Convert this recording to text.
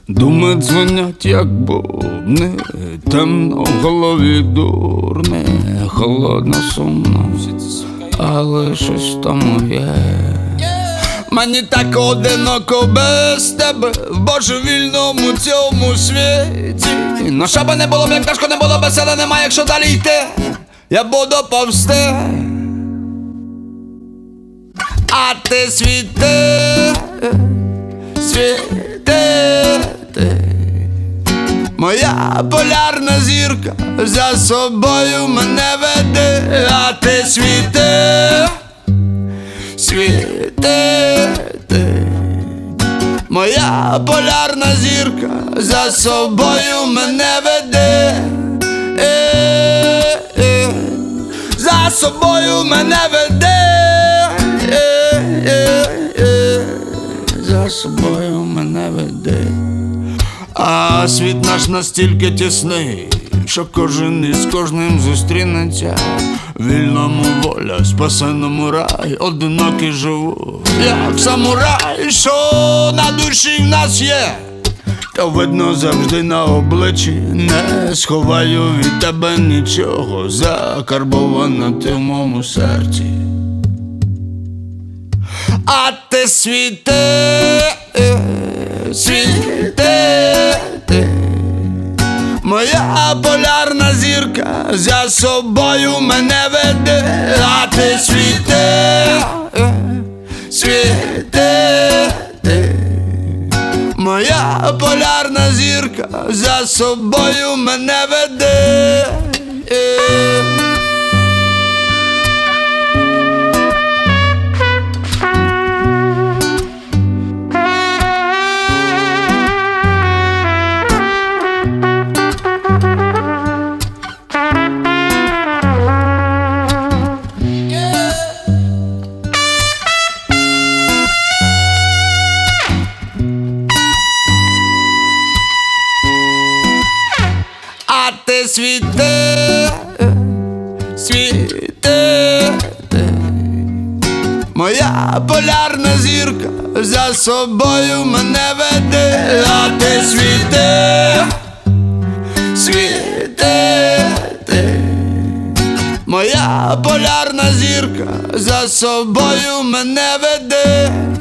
Думи дзвонять, як бубни, темно в голові дурне, холодно, сумно, але щось там є. Мені так одиноко без тебе в божевільному цьому світі. Но що би не було б, як тяжко не було, без сили немає, якщо далі йти, я буду повсти. А ти світи, світи ти, моя полярна зірка, за собою мене веди. А ти світи, світи ти, моя полярна зірка, за собою мене веди. За собою мене веди. За собою мене веди. А світ наш настільки тісний, що кожен із кожним зустрінеться. Вільному воля, спасеному рай, одинокий живу, як самурай, що на душі в нас є, то видно завжди на обличчі. Не сховаю від тебе нічого, закарбовано ти в моєму серці. А ти світи, світи ти, моя полярна зірка, за собою мене веди. А ти світи, світи ти, моя полярна зірка, за собою мене веди. А ти світи, світи ти, моя полярна зірка, за собою мене веди. А ти світи, світи ти, моя полярна зірка, за собою мене веди.